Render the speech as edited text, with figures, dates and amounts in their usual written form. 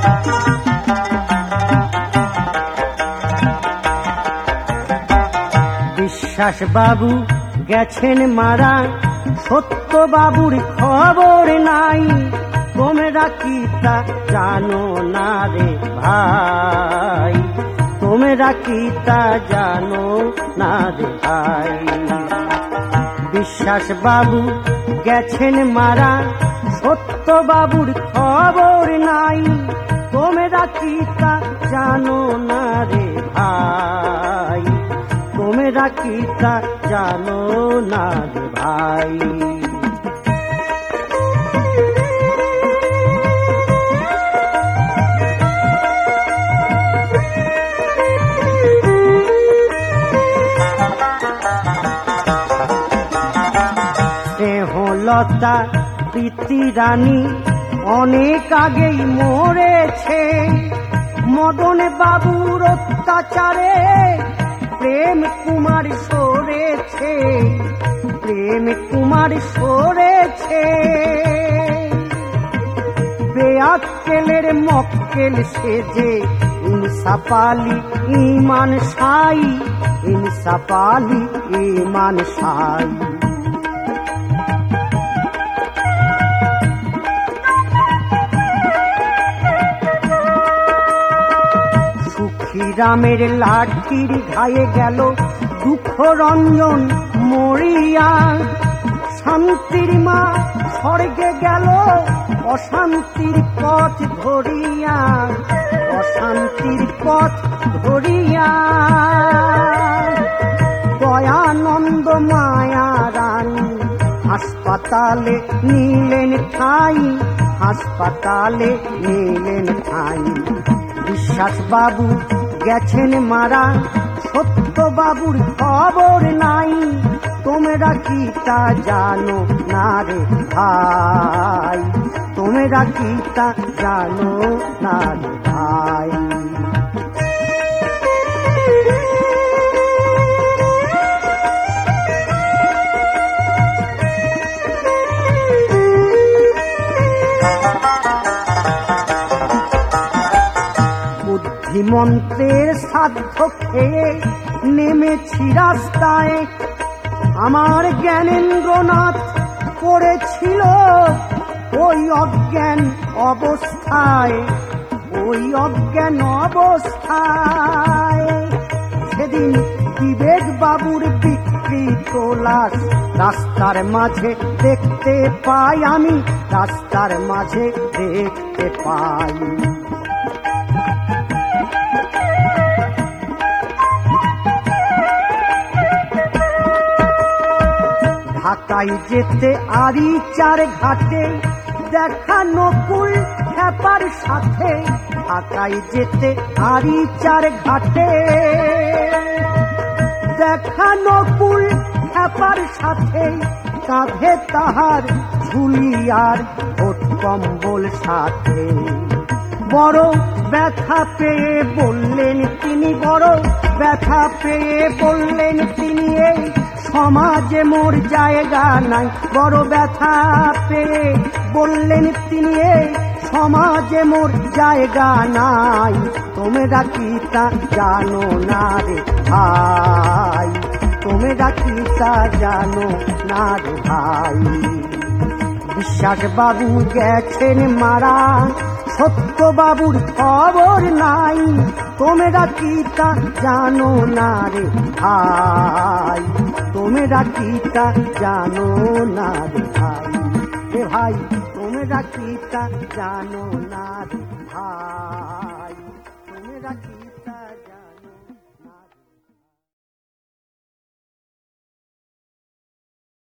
বিশ্বাস বাবু গেছেন মারা, সত্য বাবুর খবর নাই। তোমরা কি তা জানো না রে ভাই, তোমরা কি তা জানো না রে ভাই। বিশ্বাস বাবু গেছেন মারা, সত্য বাবুর খবর নাই। তোমরা কি তা জানো না রে ভাই, তোমরা কি তা জানো না রে ভাই। স্নেহলতা প্রীতি রানী অনেক আগেই মরেছে, মদন বাবুর অত্যাচারে প্রেম কুমার সরেছে, প্রেম কুমার সরেছে। বেয়াক্কেলের মক্কেল সেজে ইনসাফালি ইমান সাই, ইনসাফালি ইমান সাই। রামের লাঠির ঘায়ে গেল দুঃখ রঞ্জন মরিয়া, শান্তির মা স্বর্গে গেল অশান্তির পথ ধরিয়া, অশান্তির পথ ধরিয়া। দয়ানন্দ মায়া রানী হাসপাতালে নিলেন ঠাই, হাসপাতালে নিলেন ঠাই। বিশ্বাস বাবু গেছেন মারা, সত্য বাবুর খবর নাই। তোমরা কি তা জানো না রে ভাই, তোমরা কি তা জানো না রে ভাই। মন্ত্রের সাধ্য খেয়ে নেমেছি রাস্তায়, আমার জ্ঞানেন্দ্রনাথ পড়েছিল ওই অজ্ঞান অবস্থায়, ওই অজ্ঞান অবস্থায়। সেদিন বিবেক বাবুর বিকৃত লাশ রাস্তার মাঝে দেখতে পাই আমি, রাস্তার মাঝে দেখতে পাই। ঢাকায় যেতে আরিচার ঘাটে দেখা নকুল খ্যাপার সাথে, ঢাকায় যেতে আরিচার ঘাটে দেখা নকুল খ্যাপার সাথে। কাঁধে তাহার ঝুলিয়ার ওঠ কম্বল সাথে। বড় ব্যথা পেয়ে বললেন তিনি, বড় ব্যথা পেয়ে বললেন তিনি, এই সমাজে মোর জায়গা নাই। বড় ব্যথা পেয়ে বললেন তিনি, এই সমাজে মোর জায়গা নাই। তোমরা কি তা জানো না রে ভাই, তোমরা কি তা জানো না রে ভাই। বিশ্বাস বাবু গেছেন মারা, সত্য বাবুর খবর নাই। তোমরা কি তা জানো না রে ভাই, তোমরা কি তা জানো না রে ভাই। রে ভাই তোমরা কি তা জানো না রে ভাই, তোমরা কি